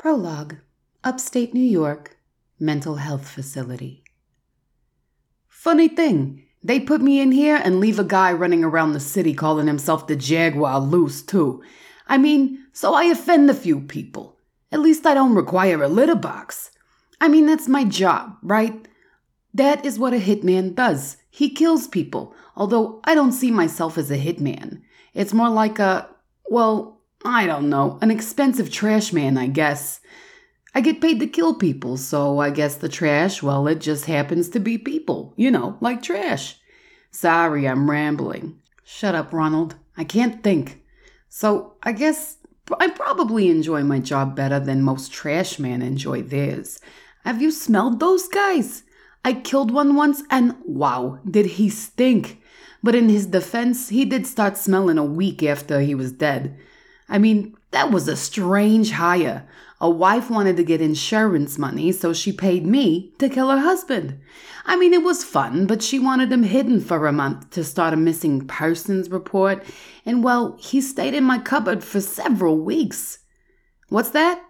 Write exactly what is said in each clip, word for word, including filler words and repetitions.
Prologue. Upstate New York. Mental health facility. Funny thing, they put me in here and leave a guy running around the city calling himself the Jaguar loose, too. I mean, so I offend a few people. At least I don't require a litter box. I mean, that's my job, right? That is what a hitman does. He kills people, although I don't see myself as a hitman. It's more like a, well, I don't know, an expensive trash man, I guess. I get paid to kill people, so I guess the trash, well, it just happens to be people, you know, like trash. Sorry, I'm rambling. Shut up, Ronald. I can't think. So I guess I probably enjoy my job better than most trash men enjoy theirs. Have you smelled those guys? I killed one once and wow, did he stink. But in his defense, he did start smelling a week after he was dead. I mean, that was a strange hire. A wife wanted to get insurance money, so she paid me to kill her husband. I mean, it was fun, but she wanted him hidden for a month to start a missing persons report. And well, he stayed in my cupboard for several weeks. What's that?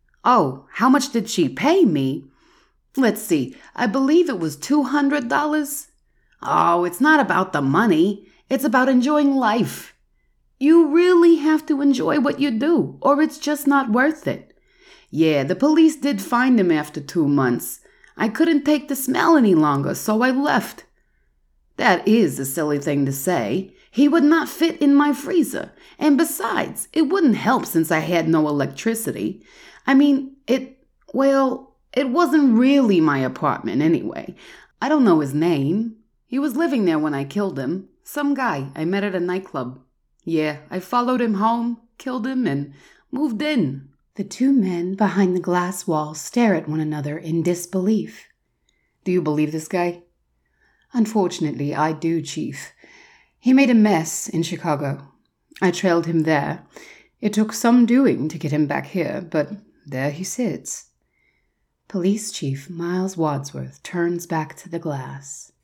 Oh, how much did she pay me? Let's see, I believe it was two hundred dollars. Oh, it's not about the money. It's about enjoying life. You really have to enjoy what you do, or it's just not worth it. Yeah, the police did find him after two months. I couldn't take the smell any longer, so I left. That is a silly thing to say. He would not fit in my freezer. And besides, it wouldn't help since I had no electricity. I mean, it, well, it wasn't really my apartment anyway. I don't know his name. He was living there when I killed him. Some guy I met at a nightclub. Yeah, I followed him home, killed him, and moved in. The two men behind the glass wall stare at one another in disbelief. Do you believe this guy? Unfortunately, I do, Chief. He made a mess in Chicago. I trailed him there. It took some doing to get him back here, but there he sits. Police Chief Miles Wadsworth turns back to the glass.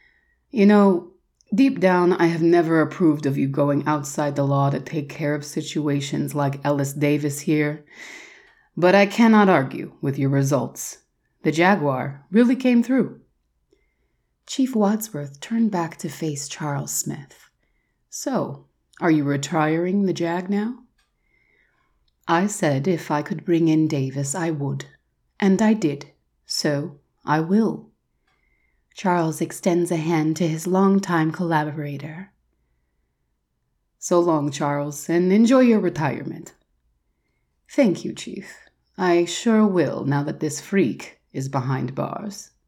You know, deep down, I have never approved of you going outside the law to take care of situations like Ellis Davis here. But I cannot argue with your results. The Jaguar really came through. Chief Wadsworth turned back to face Charles Smith. So, are you retiring the Jag now? I said if I could bring in Davis, I would. And I did. So, I will. Charles extends a hand to his longtime collaborator. So long, Charles, and enjoy your retirement. Thank you, Chief. I sure will now that this freak is behind bars.